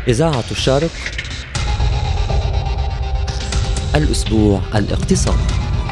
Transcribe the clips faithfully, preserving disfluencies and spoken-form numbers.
إذاعة الشرق، الأسبوع الاقتصادي.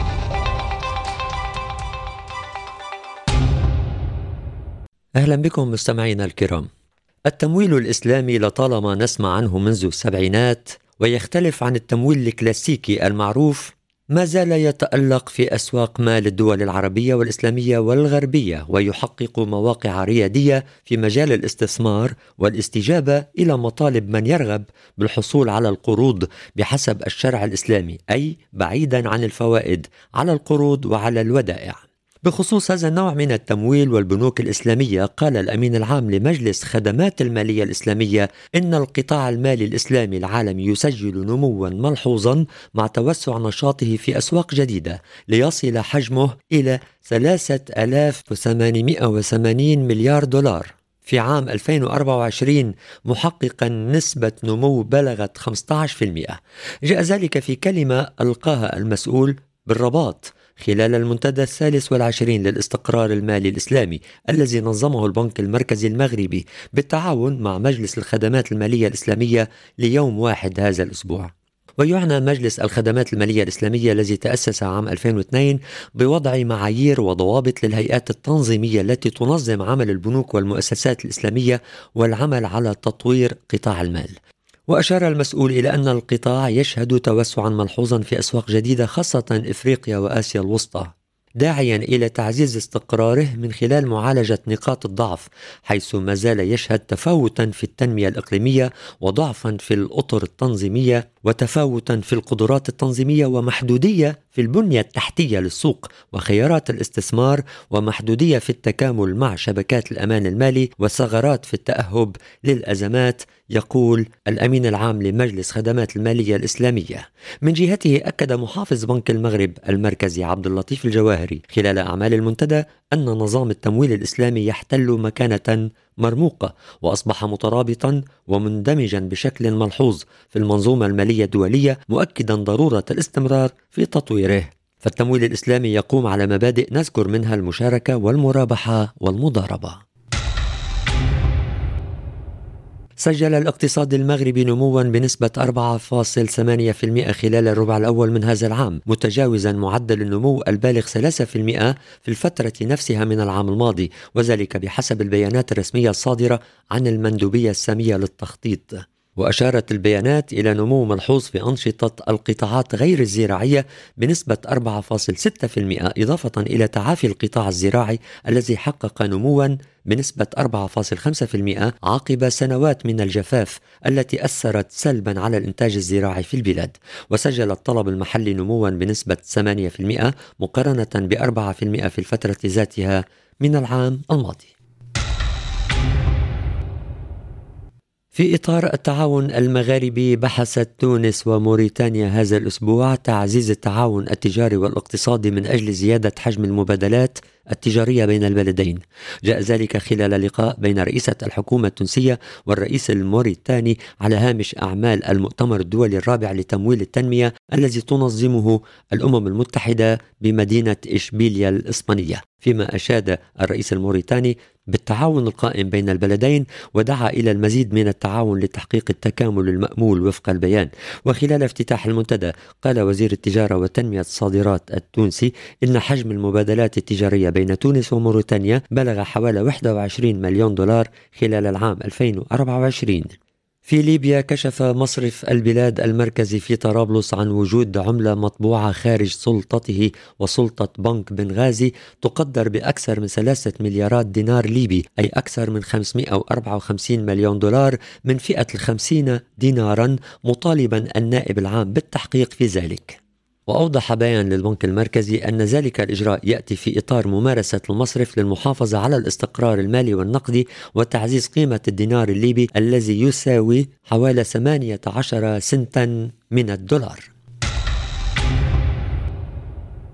أهلا بكم مستمعينا الكرام. التمويل الإسلامي لطالما نسمع عنه منذ السبعينات، ويختلف عن التمويل الكلاسيكي المعروف. ما زال يتألق في أسواق مال الدول العربية والإسلامية والغربية، ويحقق مواقع ريادية في مجال الاستثمار والاستجابة إلى مطالب من يرغب بالحصول على القروض بحسب الشرع الإسلامي، أي بعيدا عن الفوائد على القروض وعلى الودائع. بخصوص هذا النوع من التمويل والبنوك الإسلامية، قال الأمين العام لمجلس خدمات المالية الإسلامية إن القطاع المالي الإسلامي العالمي يسجل نموا ملحوظا مع توسع نشاطه في أسواق جديدة، ليصل حجمه إلى ثلاثة آلاف وثمانمائة وثمانين مليار دولار في عام ألفين وأربعة وعشرين، محققا نسبة نمو بلغت خمسة عشر بالمئة. جاء ذلك في كلمة ألقاها المسؤول بالرباط خلال المنتدى الثالث والعشرين للاستقرار المالي الإسلامي الذي نظمه البنك المركزي المغربي بالتعاون مع مجلس الخدمات المالية الإسلامية ليوم واحد هذا الأسبوع. ويعنى مجلس الخدمات المالية الإسلامية الذي تأسس عام ألفين واثنين بوضع معايير وضوابط للهيئات التنظيمية التي تنظم عمل البنوك والمؤسسات الإسلامية والعمل على تطوير قطاع المال. وأشار المسؤول إلى أن القطاع يشهد توسعا ملحوظا في أسواق جديدة، خاصة إفريقيا وآسيا الوسطى، داعيا إلى تعزيز استقراره من خلال معالجة نقاط الضعف، حيث ما زال يشهد تفاوتا في التنمية الإقليمية وضعفا في الأطر التنظيمية وتفاوتا في القدرات التنظيمية ومحدودية في البنية التحتية للسوق وخيارات الاستثمار ومحدودية في التكامل مع شبكات الأمان المالي وثغرات في التأهب للأزمات، يقول الأمين العام لمجلس خدمات المالية الإسلامية. من جهته أكد محافظ بنك المغرب المركزي عبد اللطيف الجواهري خلال أعمال المنتدى أن نظام التمويل الإسلامي يحتل مكانة مرموقة، وأصبح مترابطا ومندمجا بشكل ملحوظ في المنظومة المالية الدولية، مؤكدا ضرورة الاستمرار في تطويره. فالتمويل الإسلامي يقوم على مبادئ نذكر منها المشاركة والمرابحة والمضاربة. سجل الاقتصاد المغربي نموا بنسبة أربعة فاصلة ثمانية بالمئة خلال الربع الأول من هذا العام، متجاوزا معدل النمو البالغ ثلاثة بالمئة في الفترة نفسها من العام الماضي، وذلك بحسب البيانات الرسمية الصادرة عن المندوبية السامية للتخطيط. وأشارت البيانات إلى نمو ملحوظ في أنشطة القطاعات غير الزراعية بنسبة أربعة فاصلة ستة بالمئة، إضافة إلى تعافي القطاع الزراعي الذي حقق نموا بنسبة أربعة فاصلة خمسة بالمئة عقب سنوات من الجفاف التي أثرت سلبا على الإنتاج الزراعي في البلاد. وسجل الطلب المحلي نموا بنسبة ثمانية بالمئة مقارنة بأربعة بالمئة في الفترة ذاتها من العام الماضي. في إطار التعاون المغاربي، بحثت تونس وموريتانيا هذا الأسبوع تعزيز التعاون التجاري والاقتصادي من أجل زيادة حجم المبادلات التجارية بين البلدين. جاء ذلك خلال لقاء بين رئيسة الحكومة التونسية والرئيس الموريتاني على هامش أعمال المؤتمر الدولي الرابع لتمويل التنمية الذي تنظمه الأمم المتحدة بمدينة إشبيلية الإسبانية. فيما أشاد الرئيس الموريتاني بالتعاون القائم بين البلدين، ودعا إلى المزيد من التعاون لتحقيق التكامل المأمول وفق البيان. وخلال افتتاح المنتدى، قال وزير التجارة وتنمية الصادرات التونسي إن حجم المبادلات التجارية بين تونس وموريتانيا بلغ حوالي واحد وعشرين مليون دولار خلال العام ألفين وأربعة وعشرين. في ليبيا، كشف مصرف البلاد المركزي في طرابلس عن وجود عملة مطبوعة خارج سلطته وسلطة بنك بنغازي تقدر بأكثر من ثلاثة مليارات دينار ليبي، أي أكثر من خمسمائة وأربعة وخمسين مليون دولار من فئة الخمسين دينارا، مطالبا النائب العام بالتحقيق في ذلك. وأوضح بيان للبنك المركزي أن ذلك الإجراء يأتي في إطار ممارسة المصرف للمحافظة على الاستقرار المالي والنقدي وتعزيز قيمة الدينار الليبي الذي يساوي حوالي ثمانية عشر سنتا من الدولار.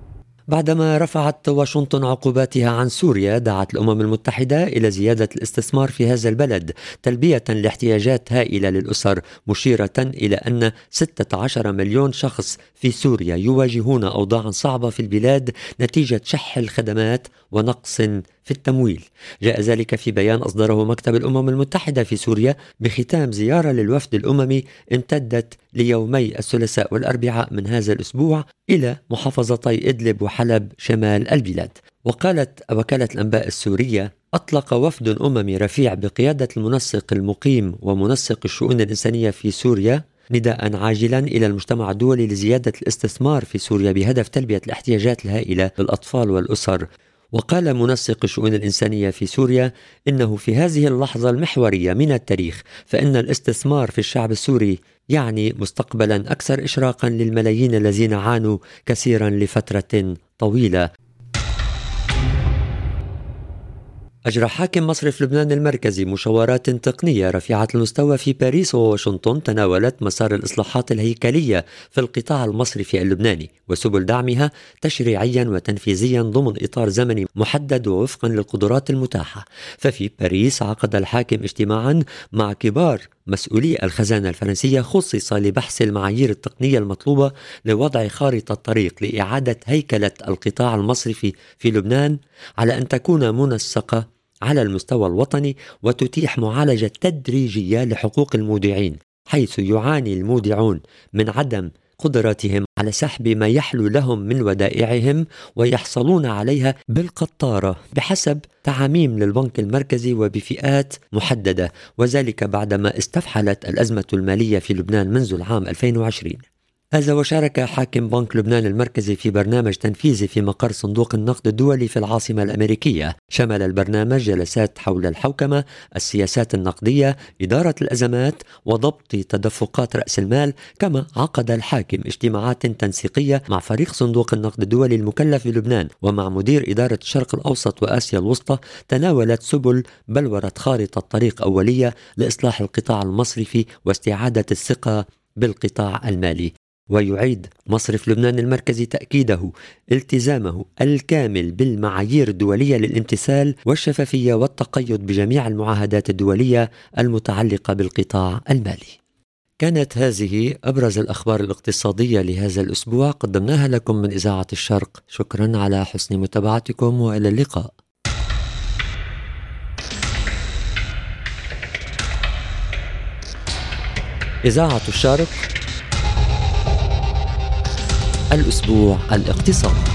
بعدما رفعت واشنطن عقوباتها عن سوريا، دعت الأمم المتحدة إلى زيادة الاستثمار في هذا البلد تلبية لاحتياجات هائلة للأسر، مشيرة إلى أن ستة عشر مليون شخص في سوريا يواجهون أوضاعا صعبة في البلاد نتيجة شح الخدمات ونقص في التمويل. جاء ذلك في بيان أصدره مكتب الأمم المتحدة في سوريا بختام زيارة للوفد الأممي امتدت ليومي الثلاثاء والأربعاء من هذا الأسبوع إلى محافظتي إدلب وحلب شمال البلاد. وقالت وكالة الأنباء السورية: أطلق وفد أممي رفيع بقيادة المنسق المقيم ومنسق الشؤون الإنسانية في سوريا نداء عاجلا إلى المجتمع الدولي لزيادة الاستثمار في سوريا بهدف تلبية الاحتياجات الهائلة للأطفال والأسر. وقال منسق الشؤون الإنسانية في سوريا إنه في هذه اللحظة المحورية من التاريخ فإن الاستثمار في الشعب السوري يعني مستقبلا أكثر إشراقا للملايين الذين عانوا كثيرا لفترة طويلة. أجرى حاكم مصرف لبنان المركزي مشاورات تقنية رفيعة المستوى في باريس وواشنطن تناولت مسار الإصلاحات الهيكلية في القطاع المصرفي اللبناني وسبل دعمها تشريعيا وتنفيذيا ضمن إطار زمني محدد ووفقا للقدرات المتاحة. ففي باريس عقد الحاكم اجتماعا مع كبار مسؤولي الخزانة الفرنسية خصص لبحث المعايير التقنية المطلوبة لوضع خارطة طريق لإعادة هيكلة القطاع المصرفي في لبنان على أن تكون منسقة على المستوى الوطني وتتيح معالجة تدريجية لحقوق المودعين، حيث يعاني المودعون من عدم قدرتهم على سحب ما يحلو لهم من ودائعهم ويحصلون عليها بالقطارة بحسب تعاميم للبنك المركزي وبفئات محددة، وذلك بعدما استفحلت الأزمة المالية في لبنان منذ العام ألفين وعشرين. هذا وشارك حاكم بنك لبنان المركزي في برنامج تنفيذي في مقر صندوق النقد الدولي في العاصمة الأمريكية. شمل البرنامج جلسات حول الحوكمة، السياسات النقدية، إدارة الأزمات وضبط تدفقات رأس المال. كما عقد الحاكم اجتماعات تنسيقية مع فريق صندوق النقد الدولي المكلف بلبنان ومع مدير إدارة الشرق الأوسط وآسيا الوسطى تناولت سبل بلورة خارطة طريق أولية لإصلاح القطاع المصرفي واستعادة الثقة بالقطاع المالي. ويعيد مصرف لبنان المركزي تأكيده التزامه الكامل بالمعايير الدولية للامتثال والشفافية والتقيد بجميع المعاهدات الدولية المتعلقة بالقطاع المالي. كانت هذه أبرز الأخبار الاقتصادية لهذا الأسبوع قدمناها لكم من إذاعة الشرق. شكرا على حسن متابعتكم وإلى اللقاء. إذاعة الشرق، الأسبوع الاقتصادي.